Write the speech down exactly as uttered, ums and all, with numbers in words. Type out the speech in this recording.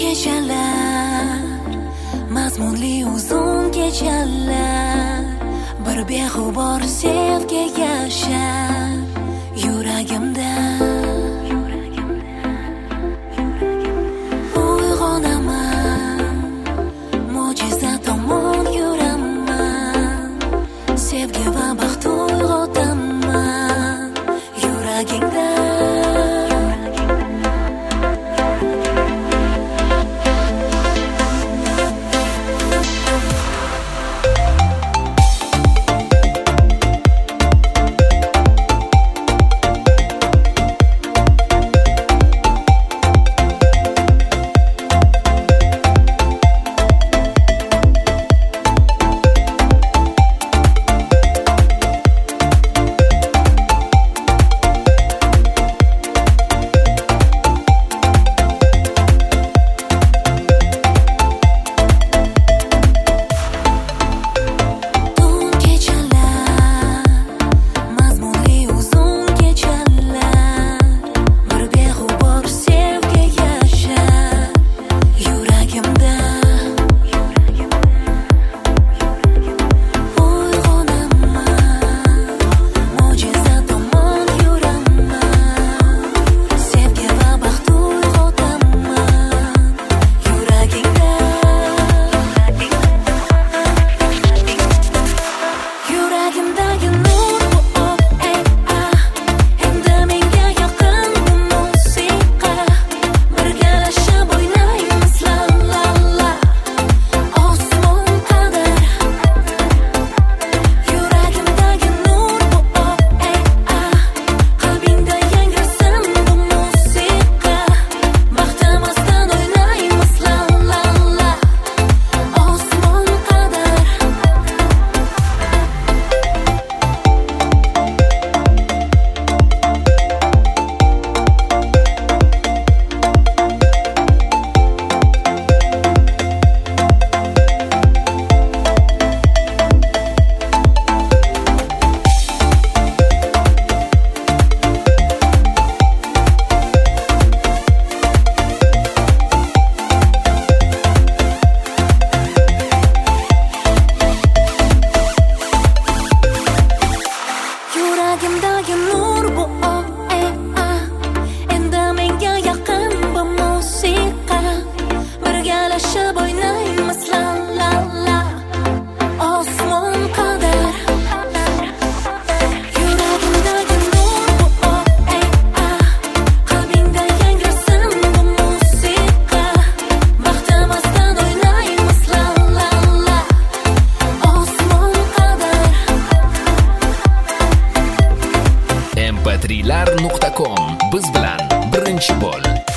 kechalar, mazmunli uzun kechalar, bir beg'ubor sevgi yashar yuragimda. Uyg'onaman, mo'jiza tomon yuraman, sevgi va baxt uyg'otaman yuragingda. Yuragimdagi nur bu oh, eh, ah. Endi menga yaqin bu musiqa. Birgalashib o'ynaymiz la la la, osmon qadar. Yuragimdagi nur bu oh, eh, ah. Qalbingda yangrasin bu musiqa. Baxtimizdan o'ynaymiz la la la, osmon qadar. em pe tri lar nuqta com biz bilan birinchi bo'l.